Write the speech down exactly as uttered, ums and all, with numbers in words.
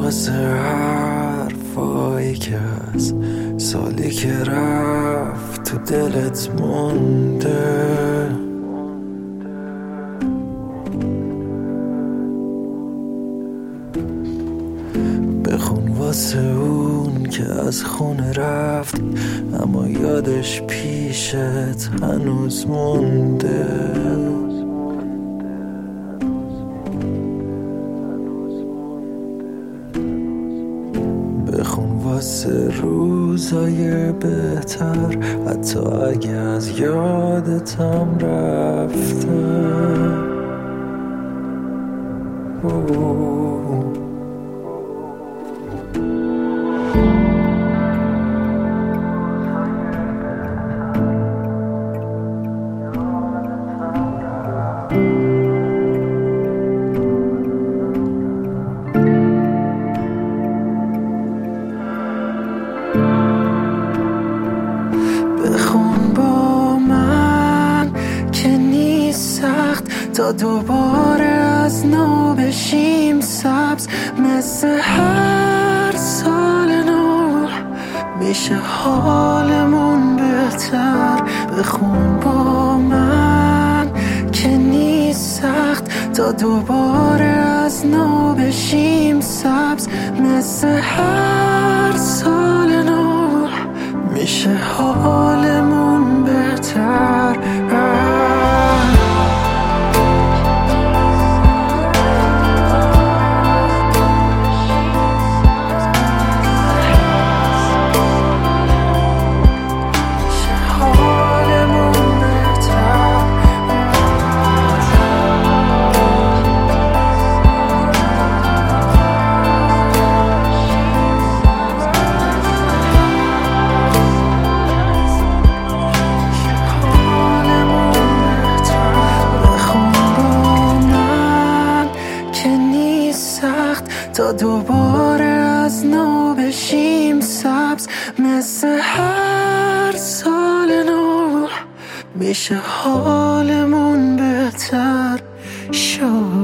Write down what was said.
واسه حرفایی که از سالی که رفت تو دلت مونده. بخون واسه اون که از خونه رفت اما یادش پیشت هنوز مونده. بخون واسه روزای بهتر حتی اگه از یادتم رفتم. بخون با من که نیست سخت تا دوباره از نو بشیم سبز. مثل هر سال نو میشه حالمون بهتر. بخون با من که نیست سخت تا دوباره از نو بشیم سبز. مثل هر سال نو میشه حالمون بهتر. تا دوباره از نو بشیم سبز. مثل هر سال نو میشه حالمون بهتر شد.